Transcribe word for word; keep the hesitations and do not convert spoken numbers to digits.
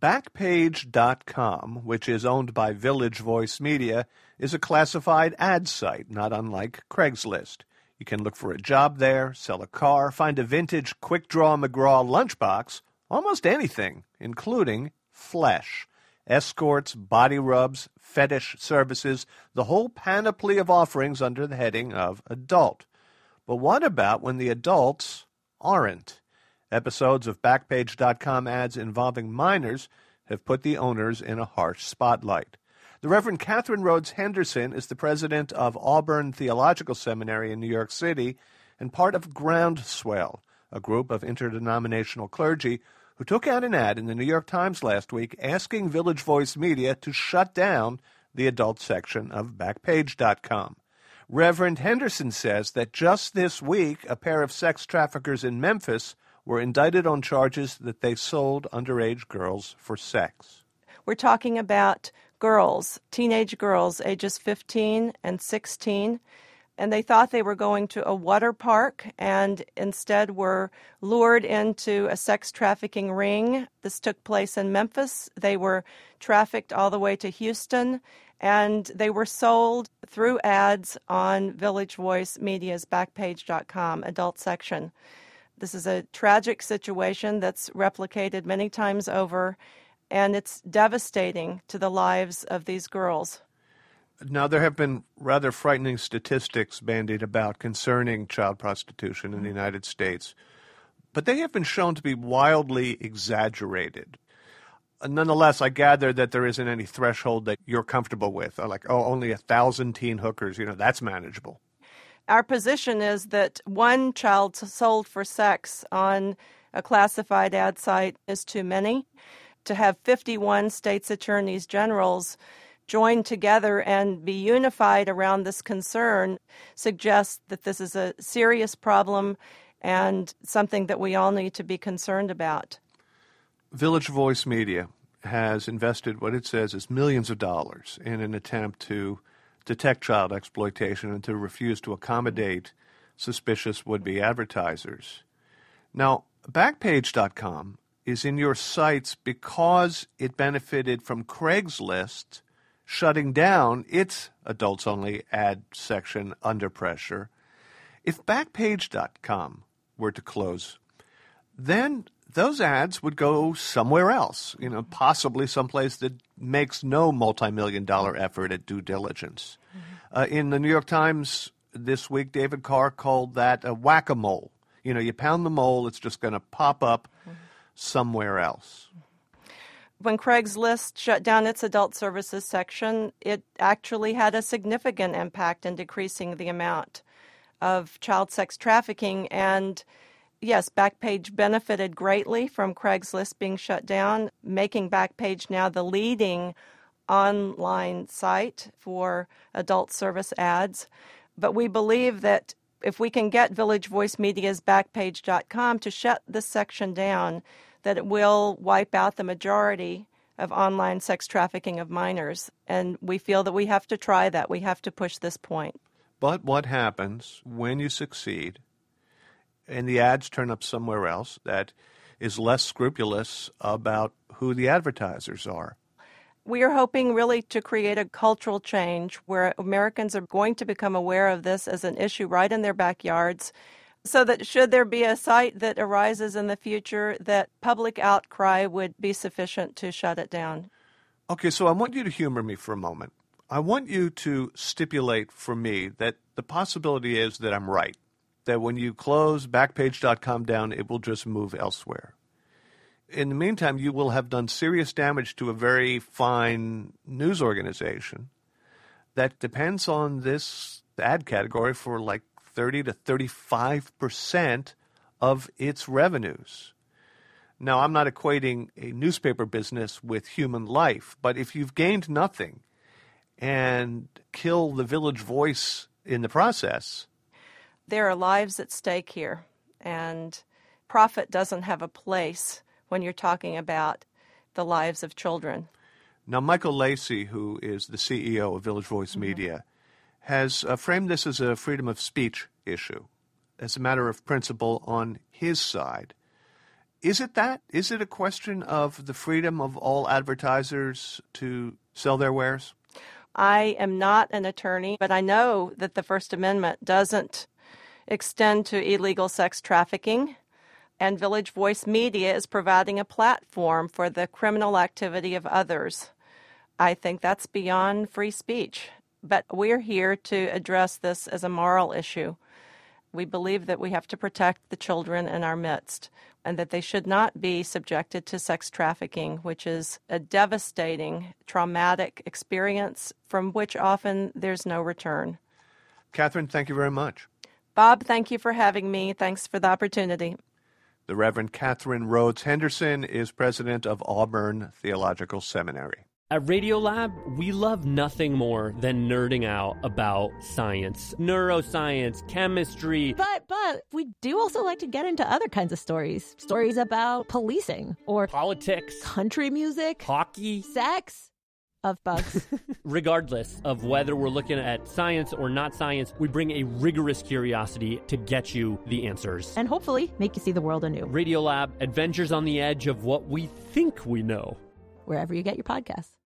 Backpage dot com, which is owned by Village Voice Media, is a classified ad site, not unlike Craigslist. You can look for a job there, sell a car, find a vintage Quick Draw McGraw lunchbox, almost anything, including flesh. Escorts, body rubs, fetish services, the whole panoply of offerings under the heading of adult. But what about when the adults aren't? Episodes of Backpage dot com ads involving minors have put the owners in a harsh spotlight. The Reverend Catherine Rhodes Henderson is the president of Auburn Theological Seminary in New York City and part of Groundswell, a group of interdenominational clergy who took out an ad in the New York Times last week asking Village Voice Media to shut down the adult section of Backpage dot com. Reverend Henderson says that just this week, a pair of sex traffickers in Memphis were indicted on charges that they sold underage girls for sex. We're talking about girls, teenage girls, ages fifteen and sixteen, and they thought they were going to a water park and instead were lured into a sex trafficking ring. This took place in Memphis. They were trafficked all the way to Houston, and they were sold through ads on Village Voice Media's Backpage dot com adult section. This is a tragic situation that's replicated many times over, and it's devastating to the lives of these girls. Now, there have been rather frightening statistics bandied about concerning child prostitution in the United States, but they have been shown to be wildly exaggerated. Nonetheless, I gather that there isn't any threshold that you're comfortable with, like, oh, only a thousand teen hookers, you know, that's manageable. Our position is that one child sold for sex on a classified ad site is too many. To have fifty-one states' attorneys generals join together and be unified around this concern suggests that this is a serious problem and something that we all need to be concerned about. Village Voice Media has invested what it says is millions of dollars in an attempt to detect child exploitation and to refuse to accommodate suspicious would-be advertisers. Now, Backpage dot com is in your sights because it benefited from Craigslist shutting down its adults-only ad section under pressure. If Backpage dot com were to close, then those ads would go somewhere else, you know, possibly someplace that makes no multi-million dollar effort at due diligence. Mm-hmm. Uh, in the New York Times this week, David Carr called that a whack-a-mole. You know, you pound the mole, it's just going to pop up mm-hmm. somewhere else. When Craigslist shut down its adult services section, it actually had a significant impact in decreasing the amount of child sex trafficking. And yes, Backpage benefited greatly from Craigslist being shut down, making Backpage now the leading online site for adult service ads. But we believe that if we can get Village Voice Media's Backpage dot com to shut this section down, that it will wipe out the majority of online sex trafficking of minors. And we feel that we have to try that. We have to push this point. But what happens when you succeed and the ads turn up somewhere else that is less scrupulous about who the advertisers are? We are hoping really to create a cultural change where Americans are going to become aware of this as an issue right in their backyards, so that should there be a site that arises in the future, that public outcry would be sufficient to shut it down. Okay, so I want you to humor me for a moment. I want you to stipulate for me that the possibility is that I'm right, that when you close Backpage dot com down, it will just move elsewhere. In the meantime, you will have done serious damage to a very fine news organization that depends on this ad category for like thirty to thirty-five percent of its revenues. Now, I'm not equating a newspaper business with human life, but if you've gained nothing and kill the Village Voice in the process. There are lives at stake here, and profit doesn't have a place when you're talking about the lives of children. Now, Michael Lacey, who is the C E O of Village Voice mm-hmm. Media, has uh, framed this as a freedom of speech issue, as a matter of principle on his side. Is it that? Is it a question of the freedom of all advertisers to sell their wares? I am not an attorney, but I know that the First Amendment doesn't extend to illegal sex trafficking, and Village Voice Media is providing a platform for the criminal activity of others. I think that's beyond free speech, but we're here to address this as a moral issue. We believe that we have to protect the children in our midst and that they should not be subjected to sex trafficking, which is a devastating, traumatic experience from which often there's no return. Catherine, thank you very much. Bob, thank you for having me. Thanks for the opportunity. The Reverend Catherine Rhodes Henderson is president of Auburn Theological Seminary. At Radiolab, we love nothing more than nerding out about science, neuroscience, chemistry. But, but, we do also like to get into other kinds of stories. Stories about policing or politics, country music, hockey, sex, of bugs. Regardless of whether we're looking at science or not science, we bring a rigorous curiosity to get you the answers. And hopefully make you see the world anew. Radiolab, adventures on the edge of what we think we know. Wherever you get your podcasts.